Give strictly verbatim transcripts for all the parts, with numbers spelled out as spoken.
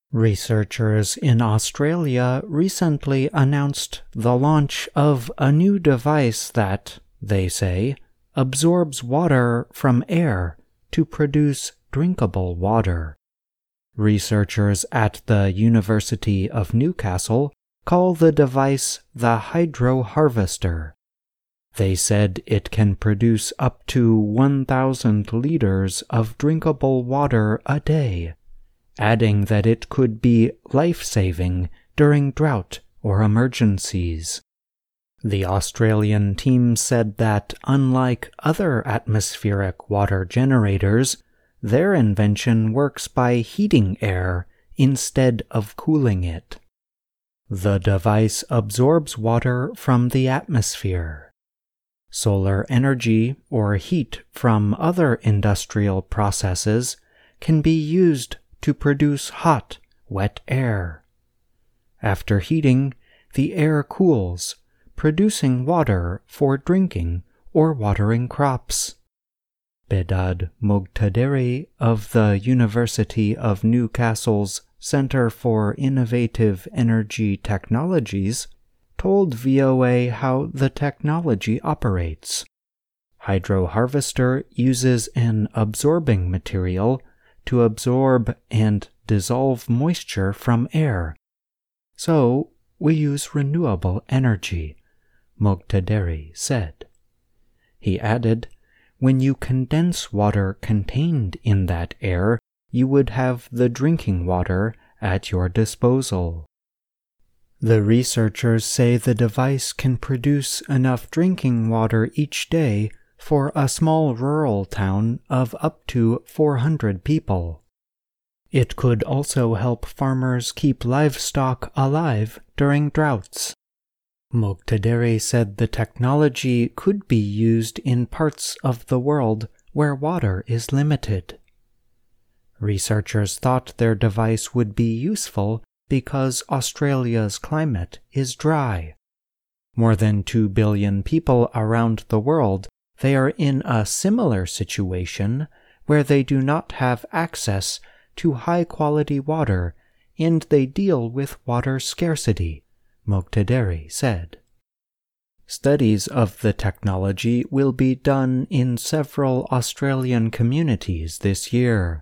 Researchers in Australia recently announced the launch of a new device that, they say, absorbs water from air to produce drinkable water. Researchers at the University of Newcastle call the device the Hydro Harvester. They said it can produce up to one thousand liters of drinkable water a day, adding that it could be life-saving during drought or emergencies. The Australian team said that, unlike other atmospheric water generators, their invention works by heating air instead of cooling it. The device absorbs water from the atmosphere. Solar energy or heat from other industrial processes can be used to produce hot, wet air. After heating, the air cools, producing water for drinking or watering crops. Behdad Mogtaderi of the University of Newcastle's Centre for Innovative Energy Technologies told V O A how the technology operates. Hydro Harvester uses an absorbing material to absorb and dissolve moisture from air. So, we use renewable energy, Mogtaderi said. He added, when you condense water contained in that air, you would have the drinking water at your disposal. The researchers say the device can produce enough drinking water each day for a small rural town of up to four hundred people. It could also help farmers keep livestock alive during droughts. Mogtaderi said the technology could be used in parts of the world where water is limited. Researchers thought their device would be useful because Australia's climate is dry. More than two billion people around the world, they are in a similar situation where they do not have access to high-quality water and they deal with water scarcity, Mogtaderi said. Studies of the technology will be done in several Australian communities this year.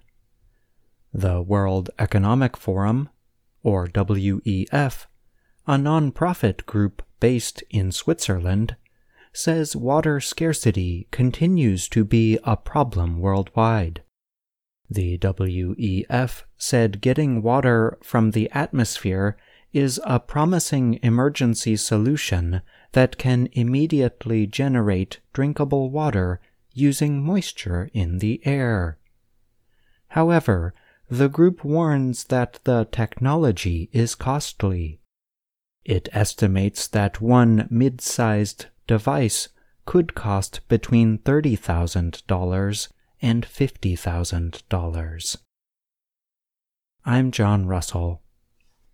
The World Economic Forum, or W E F, a non-profit group based in Switzerland, says water scarcity continues to be a problem worldwide. The W E F said getting water from the atmosphere is a promising emergency solution that can immediately generate drinkable water using moisture in the air. However, the group warns that the technology is costly. It estimates that one mid-sized device could cost between thirty thousand dollars and fifty thousand dollars. I'm John Russell.